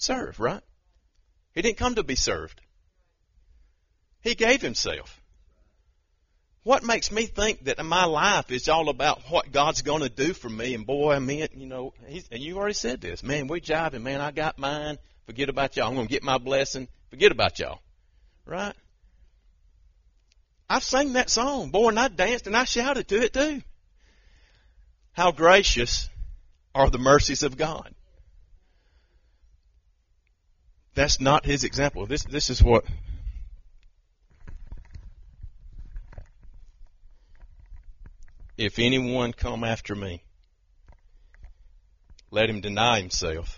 Serve, right? He didn't come to be served. He gave himself. What makes me think that my life is all about what God's going to do for me? And boy, I mean, and you already said this. Man, we jiving. Man, I got mine. Forget about y'all. I'm going to get my blessing. Forget about y'all. Right? I've sang that song. Boy, and I danced and I shouted to it too. How gracious are the mercies of God. That's not his example. This is what... If anyone come after me, let him deny himself,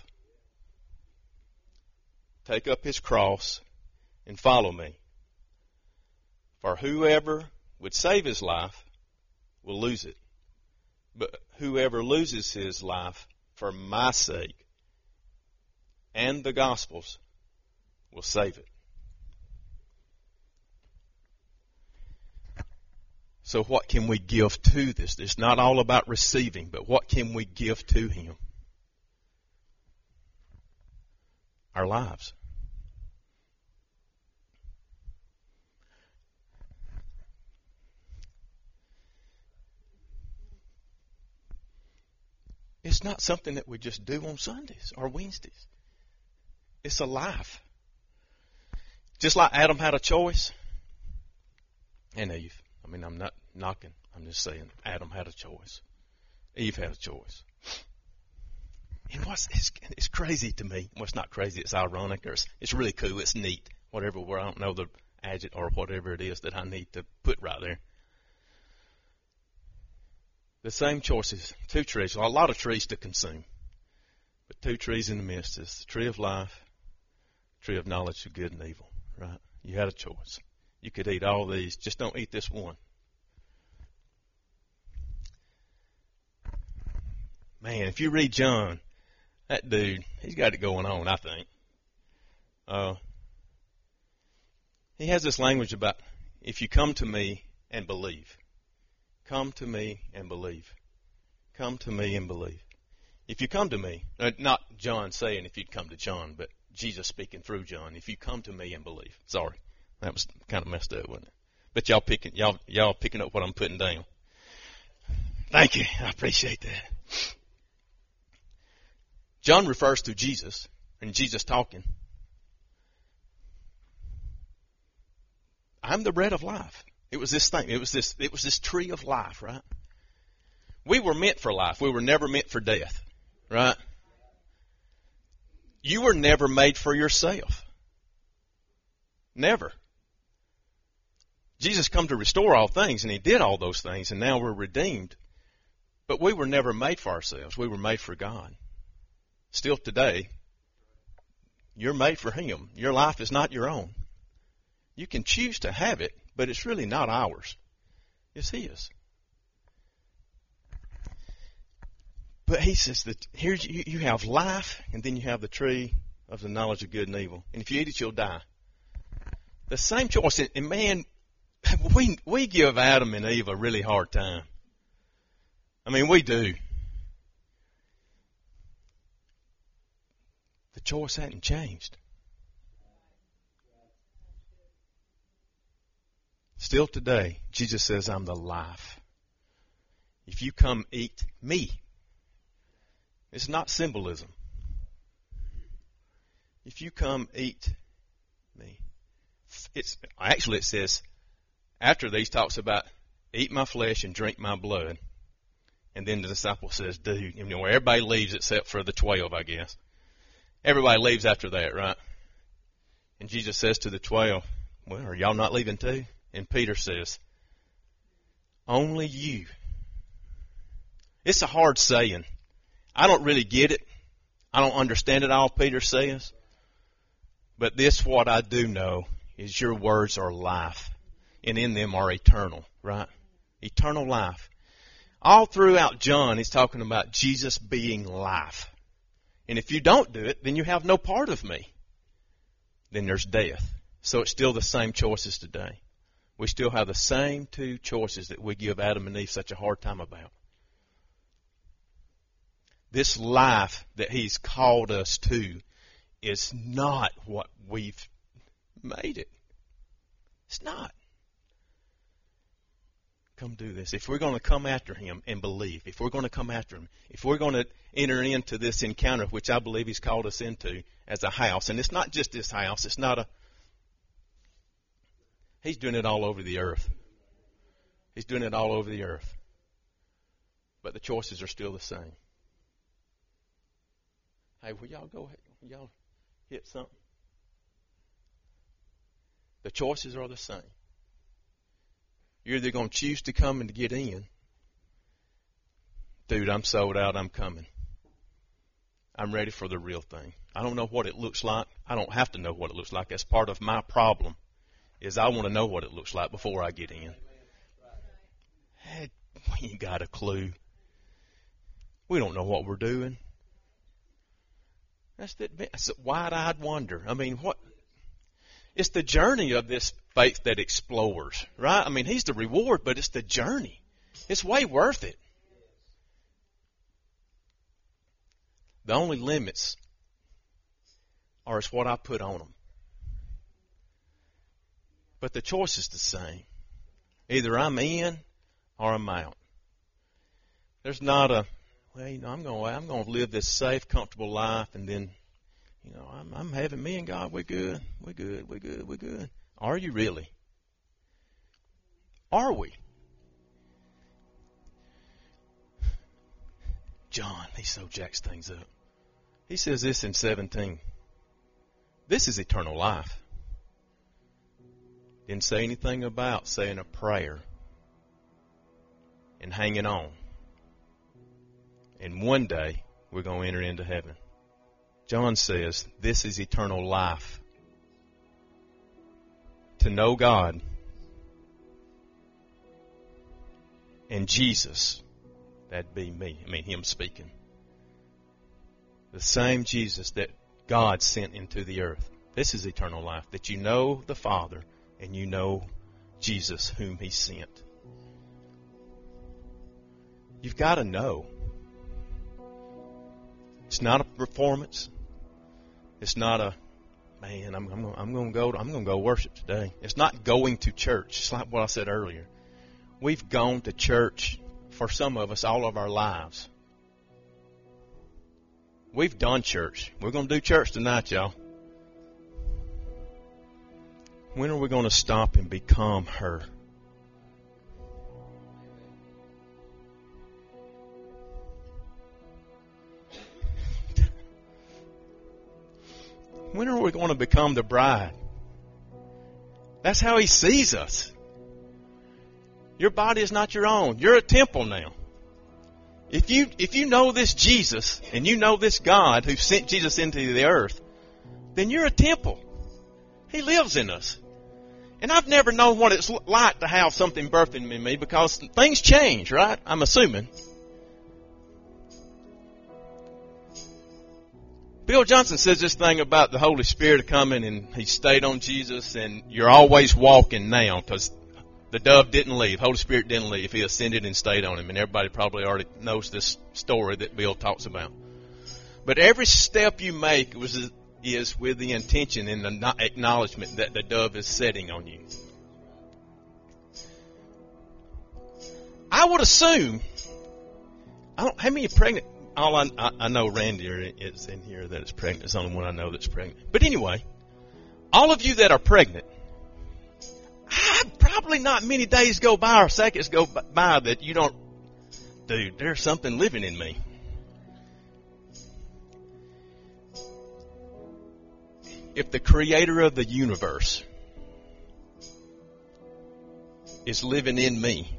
take up his cross, and follow me. For whoever would save his life will lose it. But whoever loses his life for my sake and the gospel's will save it. So what can we give to this? It's not all about receiving, but what can we give to him? Our lives. It's not something that we just do on Sundays or Wednesdays. It's a life. Just like Adam had a choice, and Eve. I mean, I'm not knocking. I'm just saying Adam had a choice. Eve had a choice. And it's crazy to me. Well, it's not crazy. It's ironic. Or it's really cool. It's neat. Whatever. Where I don't know the adjective or whatever it is that I need to put right there. The same choices. 2 trees. Well, a lot of trees to consume. But 2 trees in the midst is the tree of life, tree of knowledge of good and evil. Right? You had a choice. You could eat all these. Just don't eat this one. Man, if you read John, that dude, he's got it going on, I think. He has this language about, if you come to me and believe. Come to me and believe. Come to me and believe. If you come to me, not John saying if you'd come to John, but Jesus speaking through John. If you come to me and believe. Sorry. That was kind of messed up, wasn't it? But y'all picking up what I'm putting down. Thank you. I appreciate that. John refers to Jesus, and Jesus talking. I'm the bread of life. It was this thing. It was this tree of life, right? We were meant for life. We were never meant for death, right? You were never made for yourself. Never. Jesus come to restore all things, and he did all those things, and now we're redeemed. But we were never made for ourselves. We were made for God. Still today, you're made for him. Your life is not your own. You can choose to have it, but it's really not ours. It's his. But he says that here you have life, and then you have the tree of the knowledge of good and evil. And if you eat it, you'll die. The same choice. And man, we give Adam and Eve a really hard time. I mean, we do. The choice hadn't changed. Still today, Jesus says, I'm the life. If you come eat me, it's not symbolism. If you come eat me, it says, after these talks about eat my flesh and drink my blood. And then the disciple says, dude, everybody leaves except for the 12, I guess. Everybody leaves after that, right? And Jesus says to the 12, well, are y'all not leaving too? And Peter says, only you. It's a hard saying. I don't really get it. I don't understand it all, Peter says. But this, what I do know, is your words are life. And in them are eternal, right? Eternal life. All throughout John, he's talking about Jesus being life. And if you don't do it, then you have no part of me. Then there's death. So it's still the same choices today. We still have the same 2 choices that we give Adam and Eve such a hard time about. This life that he's called us to is not what we've made it. It's not. Come do this. If we're going to come after him and believe, if we're going to come after him, if we're going to enter into this encounter, which I believe he's called us into as a house, and it's not just this house, it's not a, he's doing it all over the earth. He's doing it all over the earth. But the choices are still the same. Hey, will y'all go ahead? Will y'all hit something? The choices are the same. You're either going to choose to come and to get in. Dude, I'm sold out. I'm coming. I'm ready for the real thing. I don't know what it looks like. I don't have to know what it looks like. That's part of my problem, is I want to know what it looks like before I get in. Hey, we ain't got a clue. We don't know what we're doing. That's a wide-eyed wonder. I mean, what? It's the journey of this faith that explores, right? I mean, he's the reward, but it's the journey. It's way worth it. The only limits are is what I put on them. But the choice is the same. Either I'm in or I'm out. There's not a, well, you know, I'm going to live this safe, comfortable life, and then, you know, I'm having me and God, we're good. Are you really? Are we? John, he so jacks things up. He says this in 17. This is eternal life. Didn't say anything about saying a prayer and hanging on. And one day, we're going to enter into heaven. John says, this is eternal life. To know God and Jesus, that'd be me. I mean, him speaking. The same Jesus that God sent into the earth. This is eternal life, that you know the Father and you know Jesus whom he sent. You've got to know. It's not a performance. It's not a, man, I'm going to go worship today. It's not going to church. It's like what I said earlier. We've gone to church, for some of us, all of our lives. We've done church. We're going to do church tonight, y'all. When are we going to stop and become her? When are we going to become the bride? That's how he sees us. Your body is not your own. You're a temple now. If you know this Jesus and you know this God who sent Jesus into the earth, then you're a temple. He lives in us. And I've never known what it's like to have something birthing in me because things change, right? I'm assuming. Bill Johnson says this thing about the Holy Spirit coming and he stayed on Jesus and you're always walking now because the dove didn't leave. Holy Spirit didn't leave. He ascended and stayed on him. And everybody probably already knows this story that Bill talks about. But every step you make is with the intention and the acknowledgement that the dove is setting on you. I would assume, how many are pregnant? I know Randy is in here that is pregnant. It's the only one I know that's pregnant. But anyway, all of you that are pregnant, probably not many days go by or seconds go by that you don't, dude, there's something living in me. If the creator of the universe is living in me,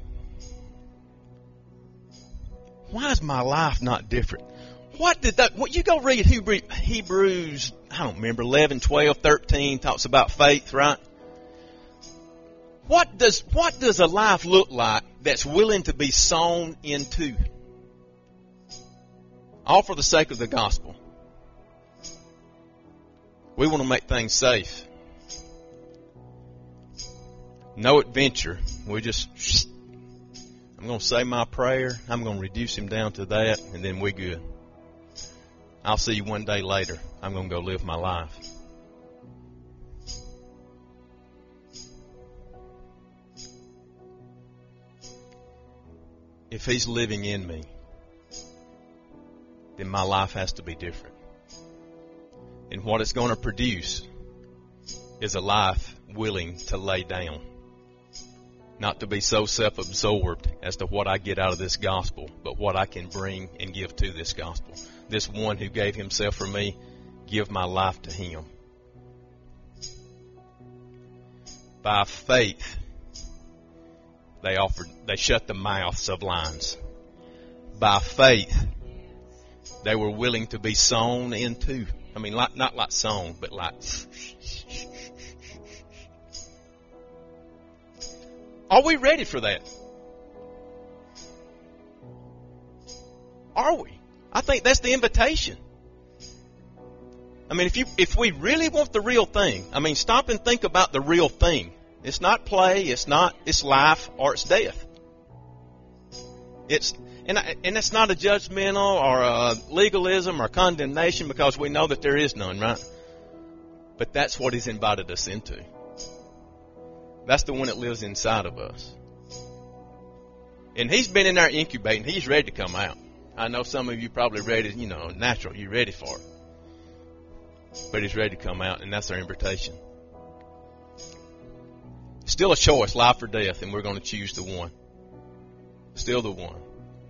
why is my life not different? What you go read Hebrews, I don't remember, 11, 12, 13 talks about faith, right? What does a life look like that's willing to be sown into? All for the sake of the gospel. We want to make things safe. No adventure. We just, I'm going to say my prayer. I'm going to reduce him down to that, and then we're good. I'll see you one day later. I'm going to go live my life. If He's living in me, then my life has to be different. And what it's going to produce is a life willing to lay down. Not to be so self-absorbed as to what I get out of this gospel, but what I can bring and give to this gospel. This one who gave Himself for me, give my life to Him. By faith, they shut the mouths of lions. By faith, they were willing to be sown into. I mean, not like sown, but like. Are we ready for that? Are we? I think that's the invitation. I mean, if we really want the real thing, I mean, stop and think about the real thing. It's not play, it's life, or it's death. And it's not a judgmental or a legalism or condemnation, because we know that there is none, right? But that's what He's invited us into. That's the one that lives inside of us. And He's been in there incubating. He's ready to come out. I know some of you probably ready, natural. You're ready for it. But He's ready to come out, and that's our invitation. Still a choice, life or death, and we're going to choose the one. Still the one.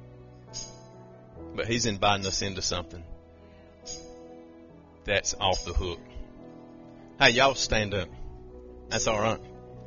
But He's inviting us into something that's off the hook. Hey, y'all stand up. That's all right.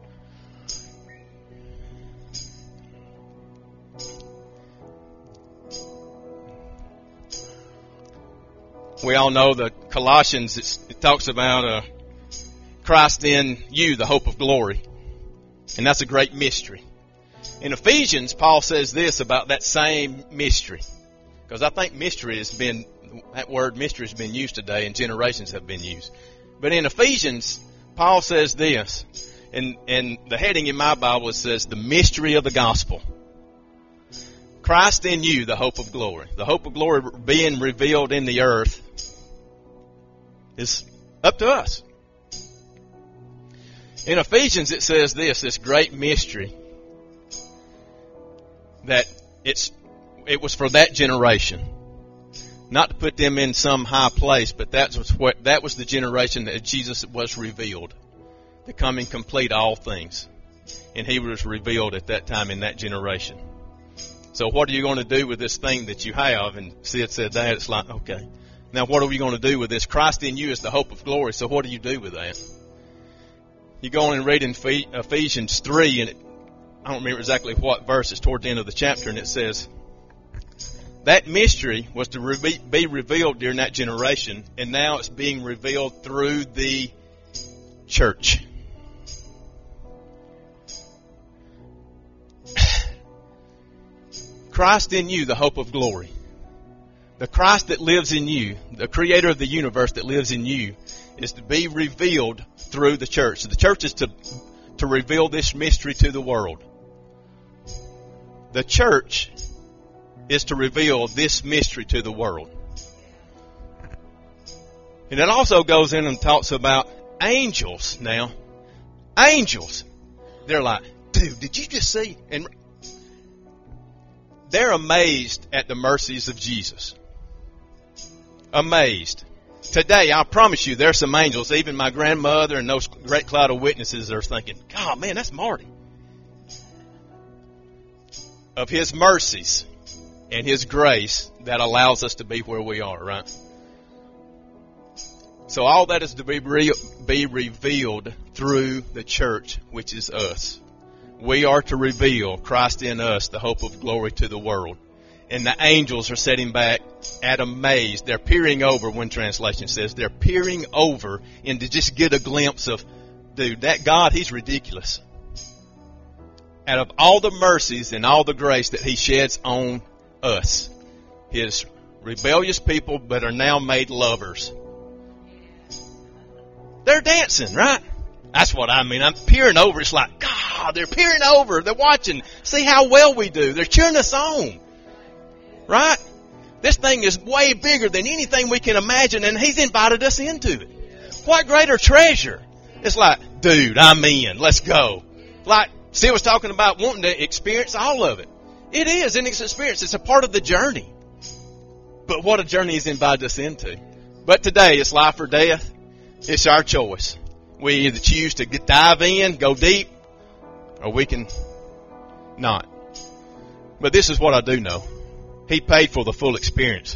We all know the Colossians, it talks about Christ in you, the hope of glory. And that's a great mystery. In Ephesians, Paul says this about that same mystery. Because I think that word mystery has been used today, and generations have been used. But in Ephesians, Paul says this, and the heading in my Bible says, the mystery of the gospel. Christ in you, the hope of glory. The hope of glory being revealed in the earth is up to us. In Ephesians it says this great mystery, that it was for that generation. Not to put them in some high place, but that was the generation that Jesus was revealed, to come and complete all things. And He was revealed at that time in that generation. So what are you going to do with this thing that you have? And Sid said that. It's like, okay. Now what are we going to do with this? Christ in you is the hope of glory. So what do you do with that? You go on and read in Ephesians 3, and I don't remember exactly what verse. It's toward the end of the chapter, and it says, that mystery was to be revealed during that generation, and now it's being revealed through the church. Christ in you, the hope of glory. The Christ that lives in you, the creator of the universe that lives in you, is to be revealed through the church. The church is to reveal this mystery to the world. The church is to reveal this mystery to the world. And it also goes in and talks about angels now. Angels. They're like, dude, did you just see? And they're amazed at the mercies of Jesus. Amazed. Today, I promise you, there's some angels. Even my grandmother and those great cloud of witnesses are thinking, God, man, that's Marty. Of His mercies and His grace that allows us to be where we are, right? So all that is to be revealed through the church, which is us. We are to reveal Christ in us, the hope of glory to the world. And the angels are sitting back at amazed. They're peering over, one translation says. They're peering over and to just get a glimpse of, dude, that God, He's ridiculous. Out of all the mercies and all the grace that He sheds on us, His rebellious people, but are now made lovers. They're dancing, right? That's what I mean. I'm peering over. It's like, God, they're peering over. They're watching. See how well we do. They're cheering us on. Right? This thing is way bigger than anything we can imagine, and He's invited us into it. What greater treasure? It's like, dude, I'm in. Let's go. Like Sid was talking about wanting to experience all of it. It is an experience. It's a part of the journey. But what a journey He's invited us into. But today, it's life or death. It's our choice. We either choose to dive in, go deep, or we can not. But this is what I do know. He paid for the full experience.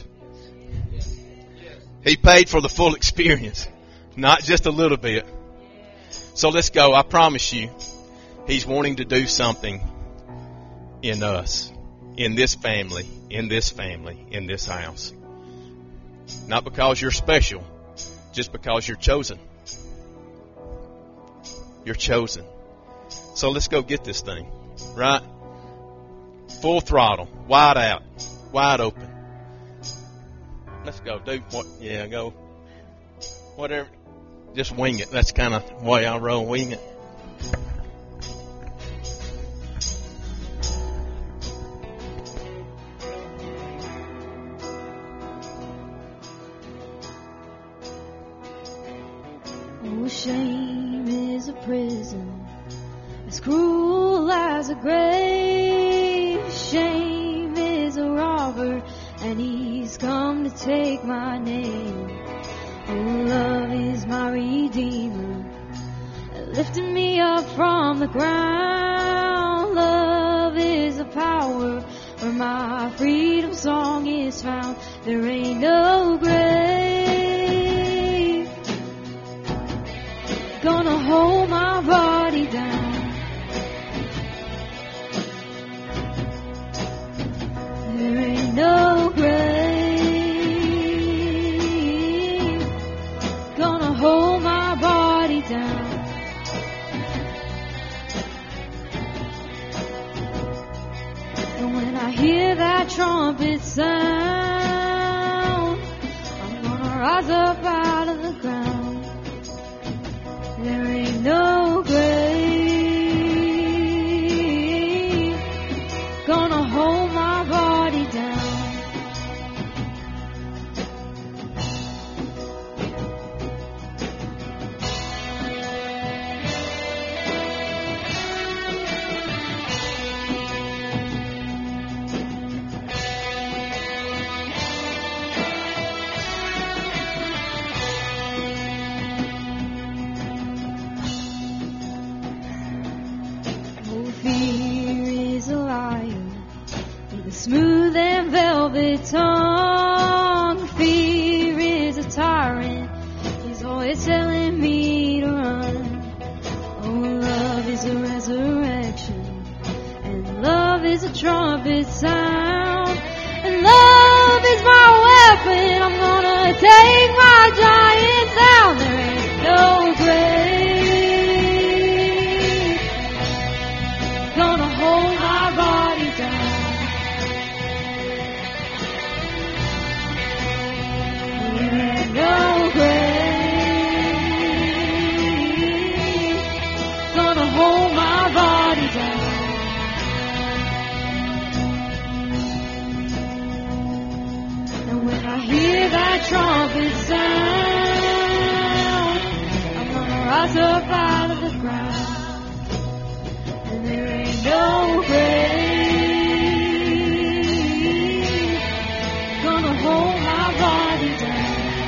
He paid for the full experience, not just a little bit. So let's go. I promise you, He's wanting to do something in us, in this family, in this house. Not because you're special, just because you're chosen. You're chosen. So let's go get this thing, right? Full throttle, wide out, wide open. Let's go, dude. Go. Whatever. Just wing it. That's kind of the way I roll, wing it. Oh, shame is a prison as cruel as a grave. Shame is a robber, and he's come to take my name. Oh, love is my redeemer, lifting me up from the ground. Love is a power where my freedom song is found. There ain't no grave gonna hold my body down. There ain't no grave gonna hold my body down. And when I hear that trumpet sound, I'm gonna rise up out of the ground. There ain't no grave gonna hold my body down. Smooth and velvet tongue. Fear is a tyrant, he's always telling me to run. Oh, love is a resurrection, and love is a trumpet sound, and love is my weapon. I'm gonna take my giants down. There ain't no grave gonna hold my body down. No grave gonna hold my body down. And when I hear that trumpet sound, I'm gonna rise up out of the ground. And there ain't no grave gonna hold my body down.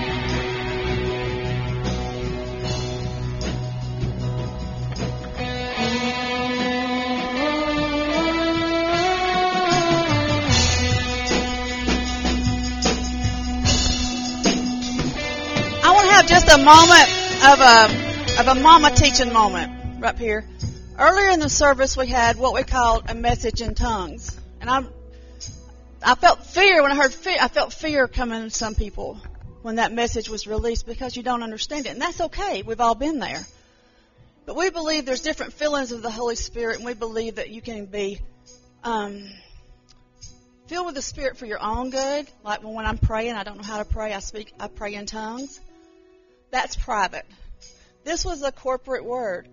Just a moment of a mama teaching moment right here. Earlier in the service, we had what we called a message in tongues, and I felt fear when I heard fear. I felt fear coming to some people when that message was released because you don't understand it, and that's okay. We've all been there, but we believe there's different feelings of the Holy Spirit, and we believe that you can be filled with the Spirit for your own good. Like when I'm praying, I don't know how to pray. I pray in tongues. That's private. This was a corporate word.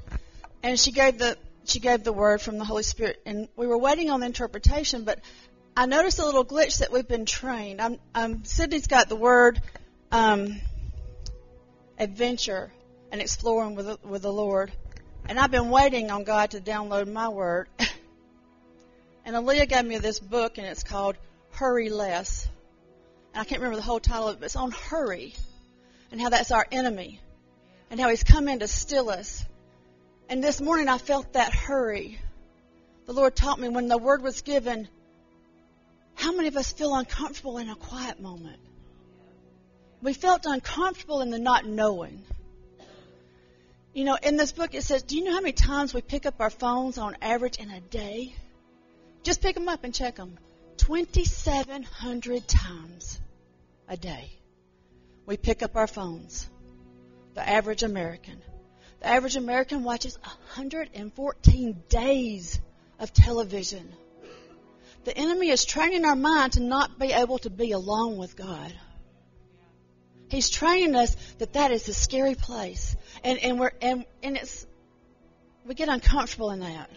And she gave the word from the Holy Spirit, and we were waiting on the interpretation, but I noticed a little glitch that we've been trained. Sydney's got the word adventure and exploring with the Lord. And I've been waiting on God to download my word. And Aaliyah gave me this book, and it's called Hurry Less. And I can't remember the whole title of it, but it's on hurry and how that's our enemy and how he's come in to steal us. And this morning I felt that hurry. The Lord taught me when the word was given, how many of us feel uncomfortable in a quiet moment? We felt uncomfortable in the not knowing. You know, in this book it says, do you know how many times we pick up our phones on average in a day? Just pick them up and check them. 2,700 times a day. We pick up our phones. The average American. The average American watches 114 days of television. The enemy is training our mind to not be able to be alone with God. He's training us that is a scary place, and we get uncomfortable in that.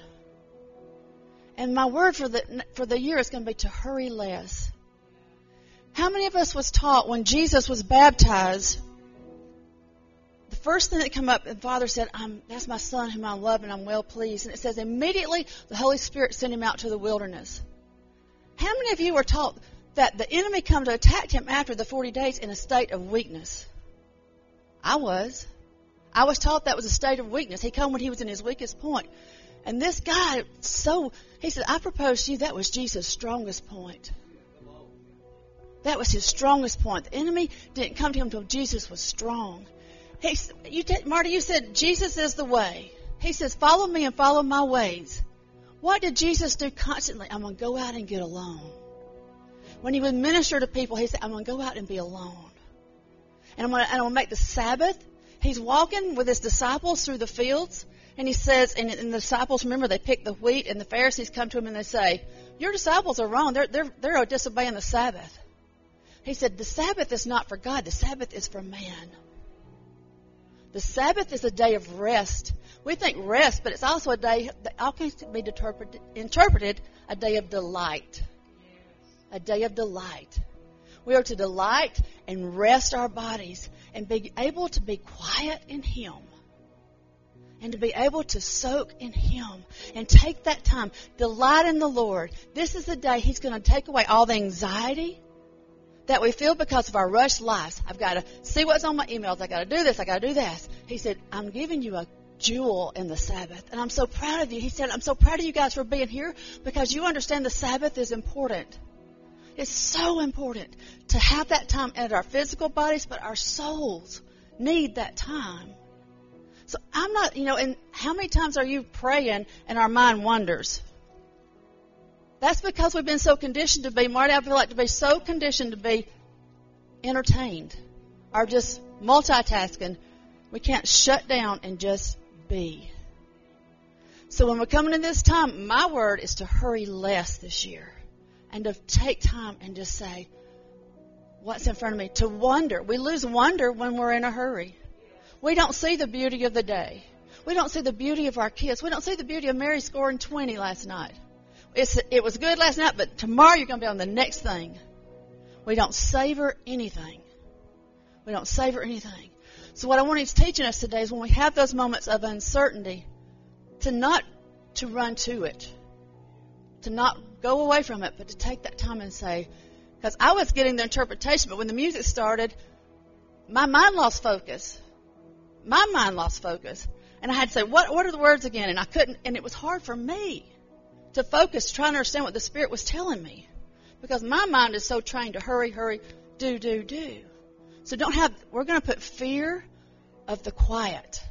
And my word for the year is going to be to hurry less. How many of us was taught when Jesus was baptized? The first thing that came up, the Father said, "That's my Son whom I love, and I'm well pleased." And it says immediately the Holy Spirit sent him out to the wilderness. How many of you were taught that the enemy come to attack him after the 40 days in a state of weakness? I was taught that was a state of weakness. He come when he was in his weakest point. And this guy, he said, I propose to you that was Jesus' strongest point. That was his strongest point. The enemy didn't come to him until Jesus was strong. Marty, you said Jesus is the way. He says, follow me and follow my ways. What did Jesus do constantly? I'm going to go out and get alone. When he would minister to people, he said, I'm going to go out and be alone. And I'm going to make the Sabbath. He's walking with his disciples through the fields. And he says, and the disciples, remember, they pick the wheat, and the Pharisees come to him and they say, your disciples are wrong. They're disobeying the Sabbath. He said, the Sabbath is not for God. The Sabbath is for man. The Sabbath is a day of rest. We think rest, but it's also a day that all can be interpreted a day of delight. A day of delight. We are to delight and rest our bodies and be able to be quiet in Him. And to be able to soak in Him and take that time. Delight in the Lord. This is the day He's going to take away all the anxiety that we feel because of our rushed lives. I've got to see what's on my emails. I've got to do this. I've got to do that. He said, I'm giving you a jewel in the Sabbath. And I'm so proud of you. He said, I'm so proud of you guys for being here because you understand the Sabbath is important. It's so important to have that time in our physical bodies, but our souls need that time. So I'm not, and how many times are you praying and our mind wanders? That's because we've been so conditioned to be, Marty, I feel like to be so conditioned to be entertained or just multitasking. We can't shut down and just be. So when we're coming in this time, my word is to hurry less this year and to take time and just say, what's in front of me? To wonder. We lose wonder when we're in a hurry. We don't see the beauty of the day. We don't see the beauty of our kids. We don't see the beauty of Mary scoring 20 last night. It was good last night, but tomorrow you're going to be on the next thing. We don't savor anything. We don't savor anything. So what I want He's teaching us today is when we have those moments of uncertainty, to run to it. To not go away from it, but to take that time and say, because I was getting the interpretation, but when the music started, my mind lost focus. My mind lost focus. And I had to say, what are the words again? And I couldn't, and it was hard for me to focus, trying to understand what the Spirit was telling me. Because my mind is so trained to hurry, hurry, do. So we're going to put fear of the quiet.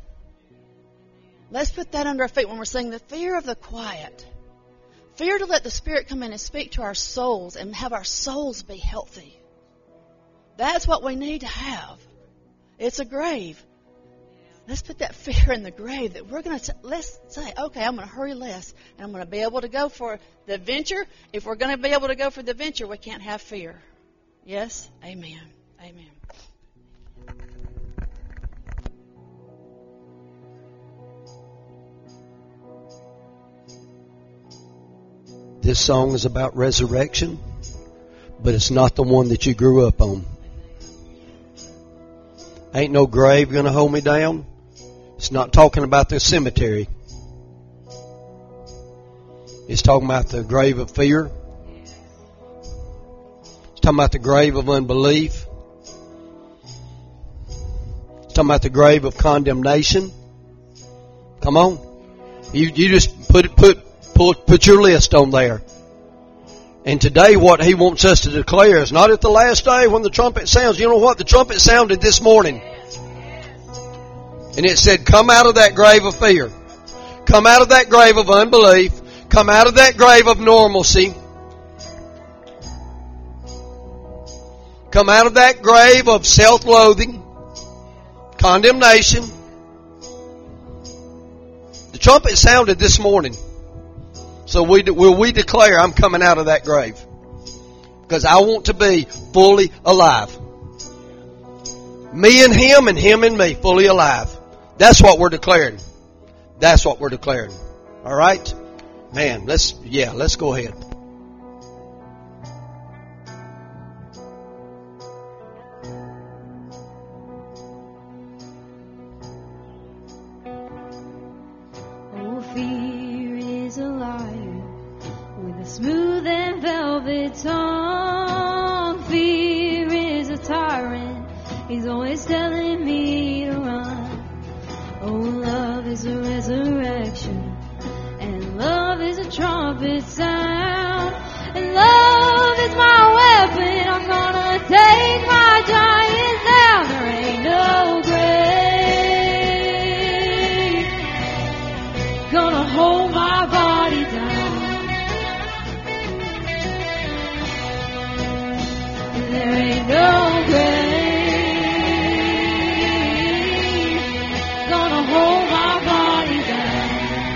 Let's put that under our feet when we're saying the fear of the quiet. Fear to let the Spirit come in and speak to our souls and have our souls be healthy. That's what we need to have. It's a grave. Let's put that fear in the grave that we're going to, let's say, okay, I'm going to hurry less and I'm going to be able to go for the adventure. If we're going to be able to go for the adventure, we can't have fear. Yes? Amen. Amen. This song is about resurrection, but it's not the one that you grew up on. Ain't no grave gonna hold me down. It's not talking about the cemetery. It's talking about the grave of fear. It's talking about the grave of unbelief. It's talking about the grave of condemnation. Come on. You just put your list on there. And today what He wants us to declare is not at the last day when the trumpet sounds. You know what? The trumpet sounded this morning. And it said, come out of that grave of fear. Come out of that grave of unbelief. Come out of that grave of normalcy. Come out of that grave of self-loathing, condemnation. The trumpet sounded this morning. So will we declare, I'm coming out of that grave? Because I want to be fully alive. Me and Him and me, fully alive. That's what we're declaring. That's what we're declaring. All right? Man, let's go ahead. Oh, fear is a liar with a smooth and velvet tongue. Fear is a tyrant. He's always telling me to run. Oh, love is a resurrection, and love is a trumpet sound, and love is my weapon. I'm gonna take my giants down. There ain't no grave gonna hold my body down. There ain't no grave gonna hold my body down.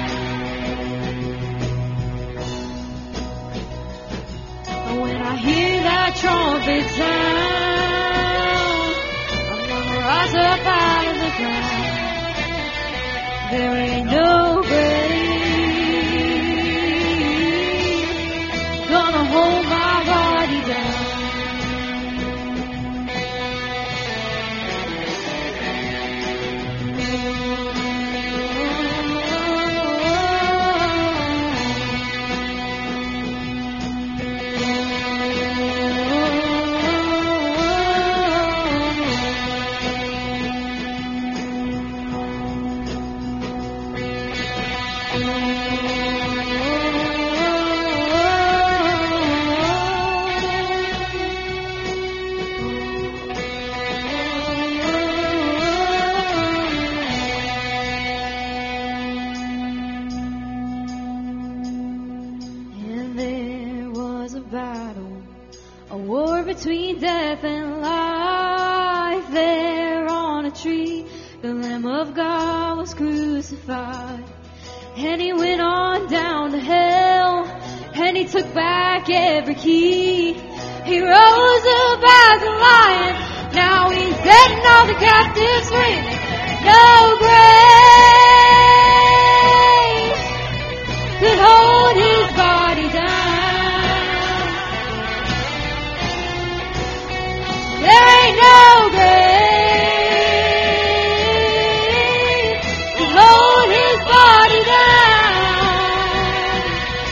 When I hear that trumpet sound, I'm gonna rise up out of the ground. There ain't no grave gonna hold my body down. Between death and life, there on a tree, the Lamb of God was crucified. And He went on down to hell, and He took back every key. He rose up as a lion, now He's setting all the captives free. No grave could hold His body down. There ain't no grave to hold His body down.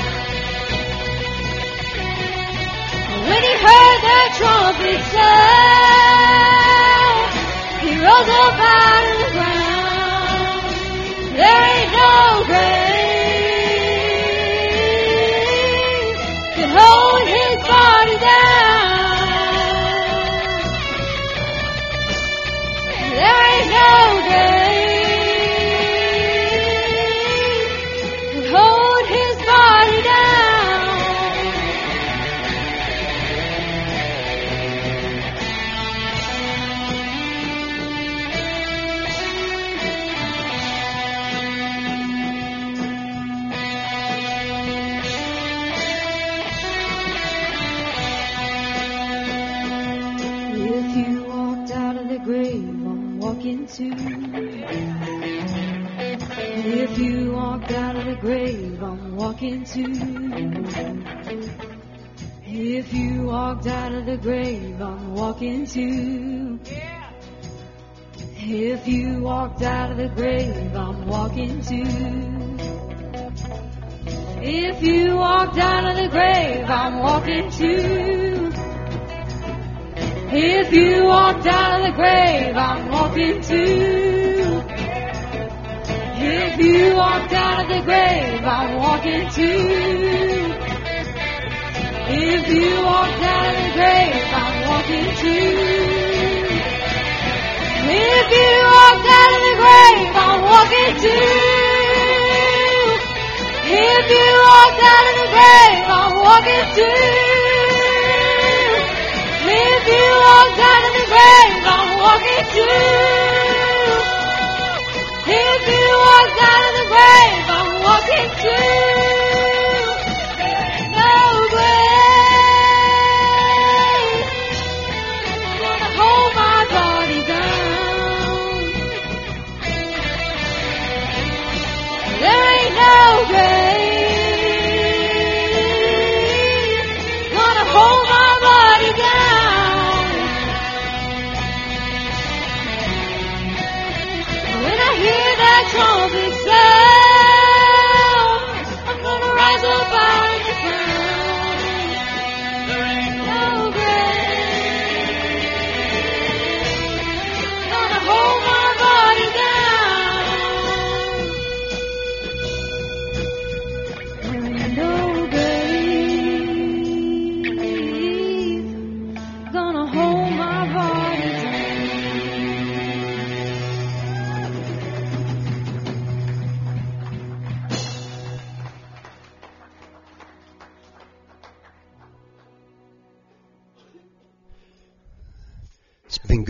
When He heard that trumpet sound, He rose up out of the ground. There ain't no grave to hold His body down. There ain't no grave to hold His body down. If you walked out of the grave, walking too. If you walked out of the grave, I'm walking too. If you walked out of the grave, I'm walking too. If you walked out of the grave, I'm walking too. If you walked out of the grave, I'm walking too. If you walked out of the grave, I'm walking too. If you walked out of the grave, I'm walking too. If you walked out of the grave, I'm walking too. If you walked out of the grave, I'm walking too. If you walked out of the grave, I'm walking too. If you walked out of the grave, I'm walking too. If you walked out of the grave, I'm walking too. No grave gonna hold my body down. There ain't no grave gonna hold my body down. When I hear that trumpet